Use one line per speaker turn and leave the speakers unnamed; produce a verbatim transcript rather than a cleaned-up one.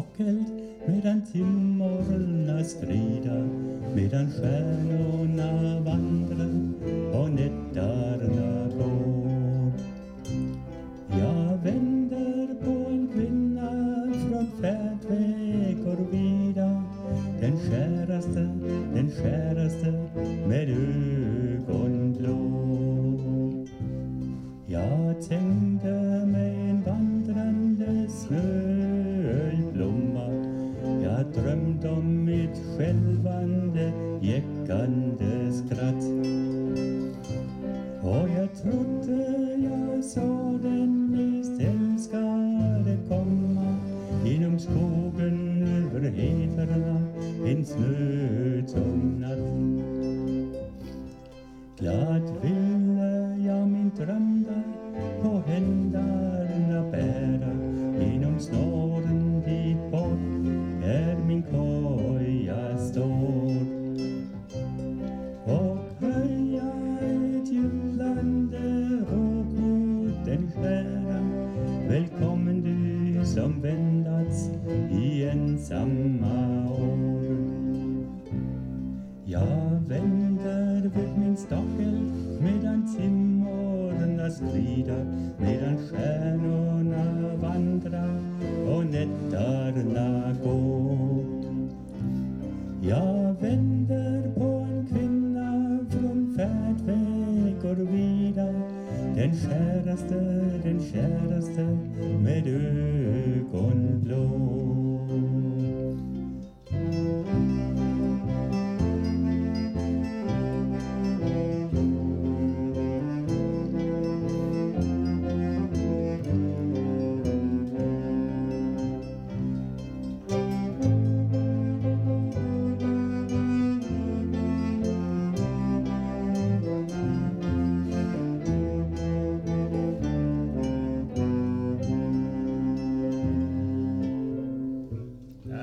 stockeld medan timmorna skrida, medan stjärnorna vandrar och nättarna går. Jag vänder på en kvinna från färdvägar vida, den käraste, den käraste med ögonblå. Jag tänkte mig en vandrande snöblomma, jag drömde om mitt skälvande, jäckande skratt. Och jag trodde jag såg den mest älskade komma inom skogen över heterna en snötung natt. Glad ville jag min dröm där på händerna bära, genom snåren dit bort där min koja står. Och höja ett jullande råk mot den skära, välkommen du som vändats i ensamma år. Jag vänder vid min stockel medan timmorna skrider, medan stjärnorna vandrar och nättarna går. Jag vänder på en kvinna från färdvägar vida, den käraste, den käraste med ögonblå.